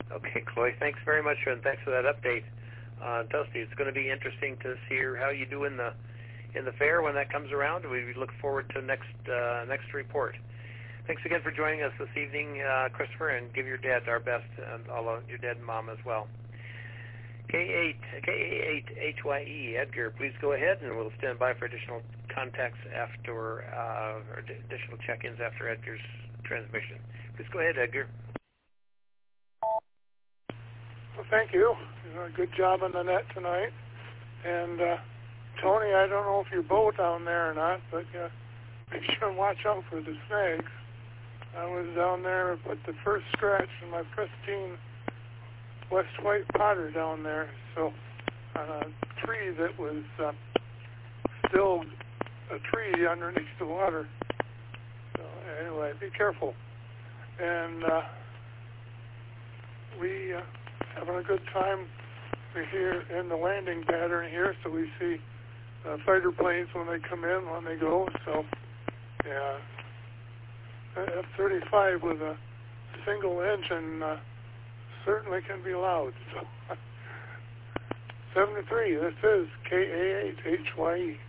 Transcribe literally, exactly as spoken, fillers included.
Okay, Chloe, thanks very much, and thanks for that update. Uh, Dusty, it's going to be interesting to see how you do in the in the fair when that comes around. We look forward to next uh, next report. Thanks again for joining us this evening, uh, Christopher, and give your dad our best, and all of your dad and mom as well. K eight, K eight H Y E, Edgar, please go ahead, and we'll stand by for additional contacts after, uh, or additional check-ins after Edgar's transmission. Please go ahead, Edgar. Well, thank you. You know, good job on the net tonight. And uh, Tony, I don't know if you're boat down there or not, but uh, make sure and watch out for the snags. I was down there with the first scratch in my pristine West White Potter down there, so on a tree that was uh, still a tree underneath the water. So anyway, be careful. And uh, we uh, having a good time here in the landing pattern here, so we see uh, fighter planes when they come in, when they go. So yeah, F thirty-five with a single engine uh, certainly can be loud. So seven to three, this is K A eight H Y E.